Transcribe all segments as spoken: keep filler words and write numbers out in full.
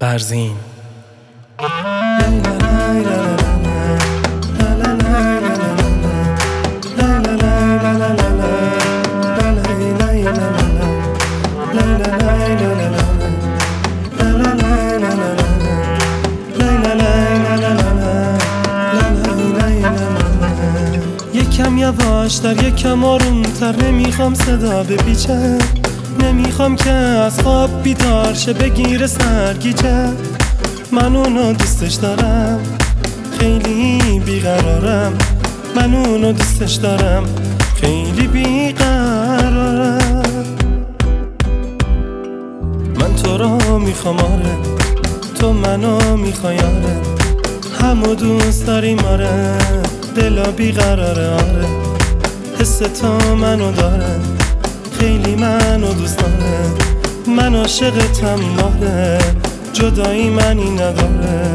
برزین. یکم یواشتر یکم آرومتر، نمیخوام صدا بپیچه، نمیخوام که از خواب بیدار شه بگیره سرگیجه. من اونو دوستش دارم، خیلی بیقرارم، من اونو دوستش دارم، خیلی بیقرارم. من تو رو میخوام آره، تو منو میخوای آره، همو دوست داریم آره، دلا بیقراره آره، حس تو منو داره، خیلی منو دوست داره، من عاشقتم باره، جدایی منی نداره.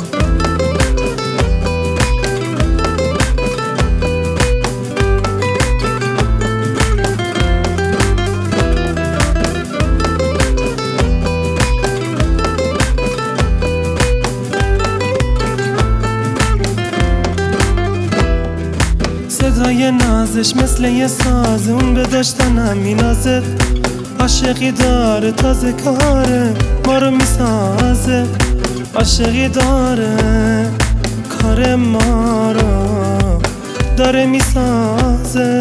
صدای نازش مثل یه ساز، اون به داشتنم مینازه، عاشقی داره تازه کاره ما رو میسازه، عاشقی داره کار ما رو داره میسازه.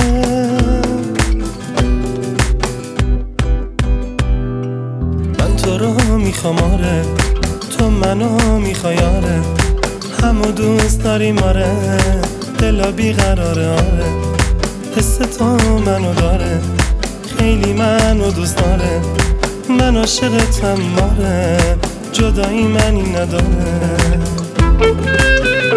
من تو رو میخوام آره، تو منو میخوای آره، همو دوست داریم آره، دلا بیقراره آره، حس تو منو داره، خیلی منو دوست داره، من عاشقتم آره، جدایی منی نداره.